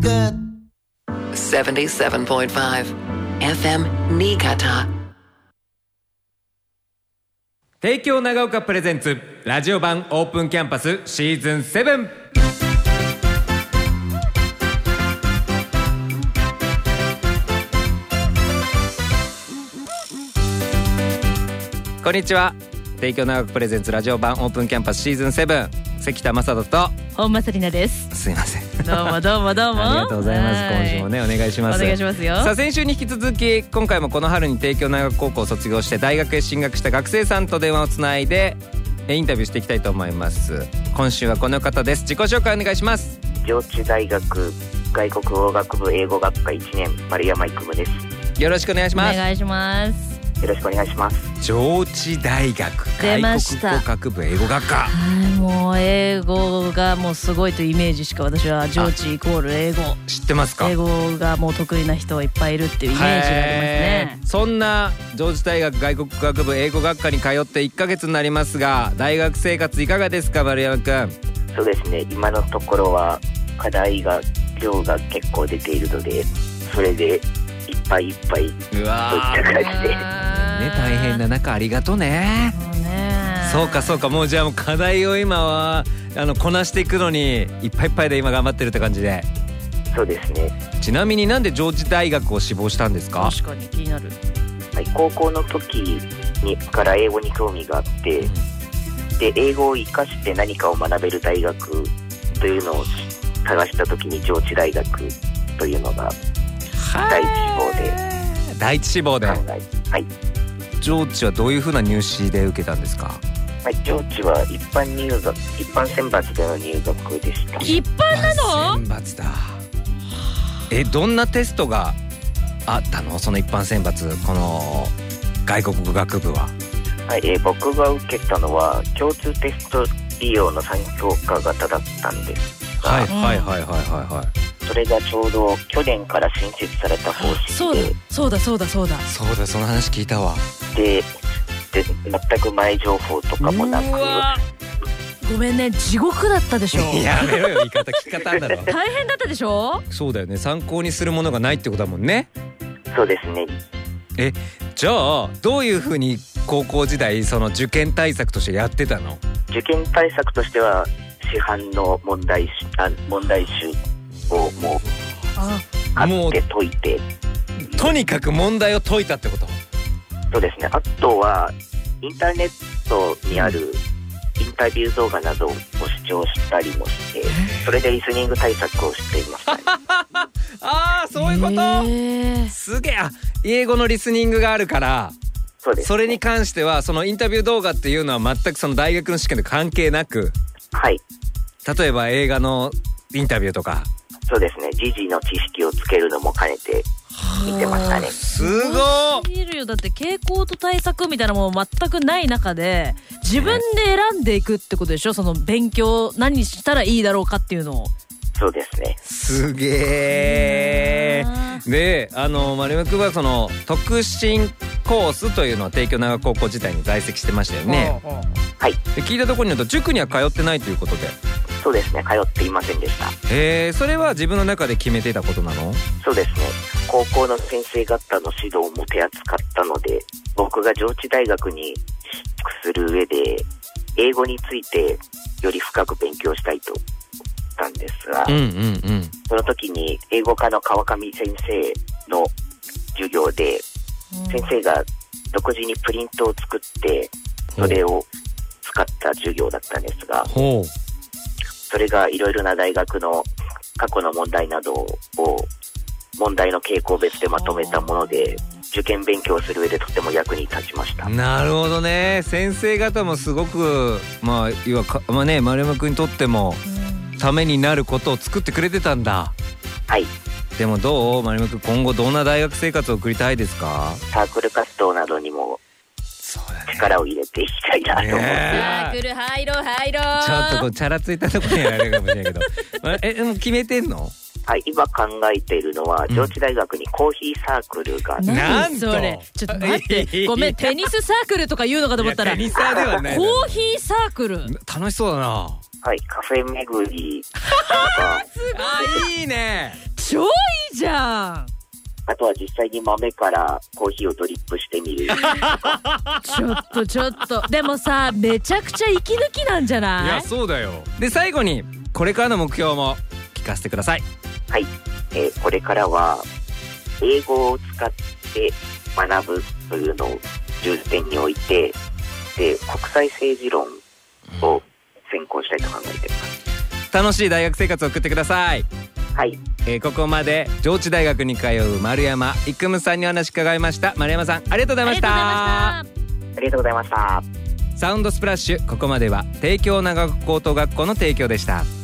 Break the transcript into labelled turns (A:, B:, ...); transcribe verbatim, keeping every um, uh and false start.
A: good
B: セブンティーセブンポイントファイブ エフエム 新潟。
C: 帝京長岡プレゼンツラジオ版オープンキャンパスシーズンセブン。こんにちは。帝京長岡プレゼンツラジオ版オープンキャンパスシーズンセブン、関田正人と
D: 本間紗理奈です。
C: すいません、
D: どうもどうもどうも
C: ありがとうございます。今週もねお願いします。
D: お願いしますよ。
C: さあ先週に引き続き今回もこの春に帝京長岡高校を卒業して大学へ進学した学生さんと電話をつないでインタビューしていきたいと思います。今週はこの方です。自己紹介お願いします。
E: 上智大学外国語学部英語学科いちねん丸山育夢です。
C: よろしくお願いします。
D: お願いします。
E: よろしくお願いします。
C: 上智大学
D: 出ま
C: 外
D: した
C: 国語学部英語学科。
D: はい、もう英語がもうすごいというイメージしか私は上智イコール英語。
C: 知ってますか？
D: 英語がもう得意な人はいっぱいいるっていうイメージがありますね。
C: そんな上智大学外国語学部英語学科に通っていっかげつになりますが、大学生活いかがですか丸山くん？
E: そうですね、今のところは課題が量が結構出ているので、それでいっぱいいっぱいといった感じで
C: ね、大変な中ありがとうね。
D: そうね。
C: そうかそうか、もうじゃあもう課題を今はあのこなしていくのにいっぱいいっぱいで今頑張ってるって感じで。
E: そうですね。
C: ちなみになんで上智大学を志望したんですか？
D: 確かに気になる。
E: はい、高校の時にから英語に興味があって、うん、で英語を生かして何かを学べる大学というのを探した時に上智大学というのが第一志望で。
C: 第一志望で。はい。上智はどういう風な入試で受けたんですか？
E: はい、上智は一般入学、一般選抜での入学でした。
D: 一般なの？
C: 選抜だ。え、どんなテストがあったの？その一般選抜、この外国語学部は。
E: はい、えー、僕が受けたのは共通テスト利用のさん教科型だったんですが、
C: はいはいはいはいはいはい。
E: それがちょうど去年から新設された方針で。
D: そうだそうだそうだ
C: そうだそうだ、その話聞いたわ。
E: で、で全く前情報とかもなく。
D: ごめんね、地獄だったでしょ。
C: やめろよ、言い方聞き方あんだろ。
D: 大変だったでしょ。
C: そうだよね、参考にするものがないってことだもんね。
E: そうですね。
C: え、じゃあどういう風に高校時代その受験対策としてやってたの？
E: 受験対策としては市販の問題あ問題集をもう買って解いて、
C: とにかく問題を解いたってこと？
E: そうですね。あとはインターネットにあるインタビュー動画などを視聴したりもして、それでリスニング対策をしていましたね。
C: ああ、そういうこと？すげえ。あ、英語のリスニングがあるから。
E: そうですね。
C: それに関してはそのインタビュー動画っていうのは全くその大学の試験と関係なく、はい、例えば映画のインタビューとか。
E: そうですね、時事の知識をつけるのも兼ねて見てましたね。
C: すご
D: い。るよ。だって傾向と対策みたいなもの全くない中で自分で選んでいくってことでしょ。その勉強何したらいいだろうかっていうのを。
E: そうですね。
C: すげー。で、あの丸山君はその特進コースというのは帝京長岡高校自体に在籍してましたよね。
E: はい。
C: で、聞いたところによると塾には通ってないということで。
E: そうですね、通っていませんでした。
C: へー、それは自分の中で決めていたことなの？
E: そうですね、高校の先生方の指導も手厚かったので、僕が上智大学に進学する上で英語についてより深く勉強したいと思ったんですが、うんうんうん、その時に英語科の川上先生の授業で、先生が独自にプリントを作ってそれを使った授業だったんですが、
C: ほう、
E: それがいろいろな大学の過去の問題などを問題の傾向別でまとめたもので、受験勉強する上でとても役に立ちました。
C: なるほどね。先生方もすごくまあいわか、まあね、丸山君にとってもためになることを作ってくれてたんだ。
E: はい。
C: でもどう、丸山君、今後どんな大学生活を送りたいですか？
E: サークル活動などにも力を入れていきたいなと思って、ね、
D: サークル入ろう入ろう。
C: ちょっとこうチャラついたところにあるかもしれないけどえ、でも決めてんの？
E: はい、今考えているのは上智大学にコーヒーサークルが、うん、
D: 何それ、ちょっと待ってごめん、テニスサークルとか言うのかと思ったら、
C: テニサーではない。
D: コーヒーサークル
C: 楽しそうだな。
E: はい、カフェ巡りとか
C: あ、いいね。
D: 超いいじゃん。
E: あとは実際に豆からコーヒーをドリップしてみる。
D: ちょっとちょっとでもさ、めちゃくちゃ息抜きなんじゃない？
C: いやそうだよ。で最後にこれからの目標も聞かせてください。
E: はい、えーこれからは英語を使って学ぶというのを重点に置いて、で国際政治論を専攻したいと考えています。
C: 楽しい大学生活を送ってください。
E: はい、
C: えー、ここまで上智大学に通う丸山育夢さんにお話伺いました。丸山さんありがとうございました。
E: ありがとうございました。
C: サウンドスプラッシュ、ここまでは帝京長岡高等学校の提供でした。